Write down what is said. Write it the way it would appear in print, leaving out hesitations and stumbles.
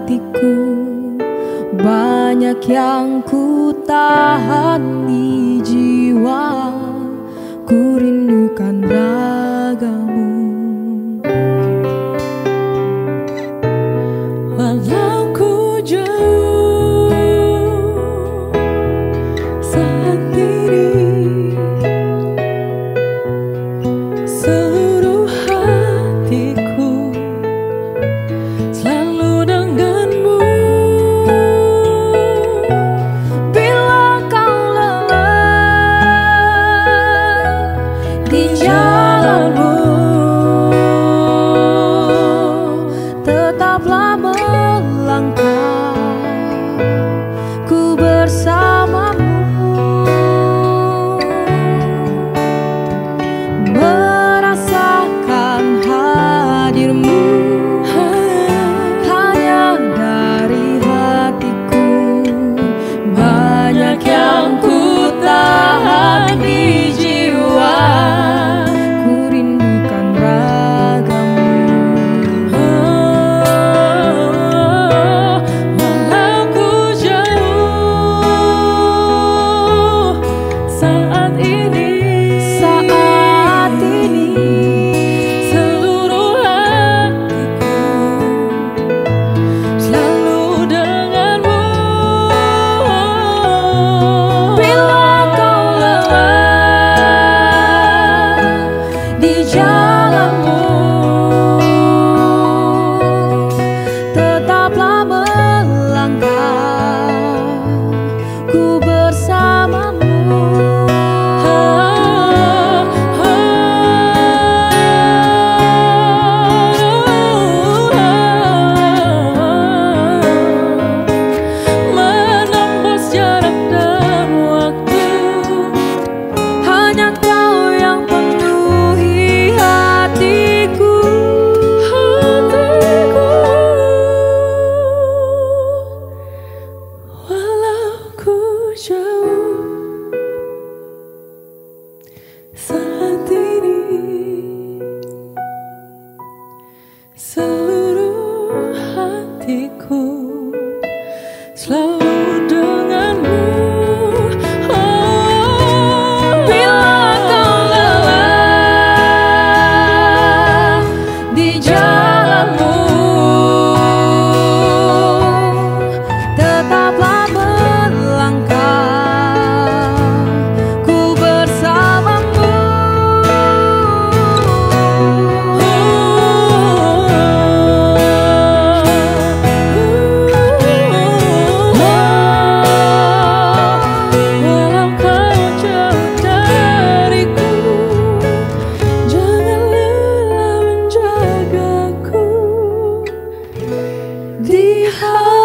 hatiku, banyak yang ku tahan di jiwa, ku rindukan ragamu. Walau ku jauh saat ini, seluruh hatiku selalu denganmu. Bila kau lelah di jalanmu, tetaplah melangkah, ku bersamamu. Merasakan hadirmu hanya dari hatiku, banyak yang ku tahan di jiwa, ku rindukan ragamu. Walau ku jauh saat ini, seluruh hatiku selalu denganmu. Bila kau lelah di jalanmu, tetaplah melangkah, ku bersamamu. Menembus jarak dan waktu, hanya kau yang penuhi hatiku. Walau ku jauh saat ini, seluruh hatiku selalu denganmu. Bila kau lelah di jalanmu, tetaplah melangkah, ku bersamamu. Walau kau jauh dariku, jangan lelah menjagaku di hati.